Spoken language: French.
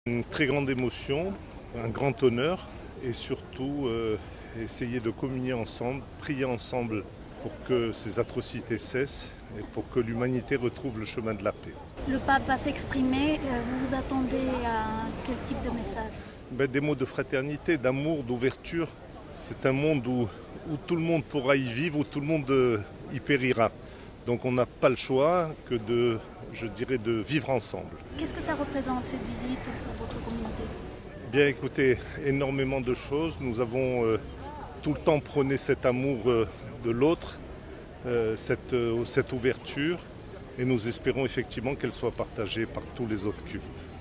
Une très grande émotion, un grand honneur et surtout essayer de communier ensemble, prier ensemble pour que ces atrocités cessent et pour que l'humanité retrouve le chemin de la paix. Le pape va s'exprimer, vous vous attendez à quel type de message? Des mots de fraternité, d'amour, d'ouverture. C'est un monde où tout le monde pourra y vivre, où tout le monde y périra. Donc on n'a pas le choix que de vivre ensemble. Qu'est-ce que ça représente cette visite pour votre communauté? Bien écoutez, énormément de choses. Nous avons tout le temps prôné cet amour de l'autre, cette ouverture, et nous espérons effectivement qu'elle soit partagée par tous les autres cultes.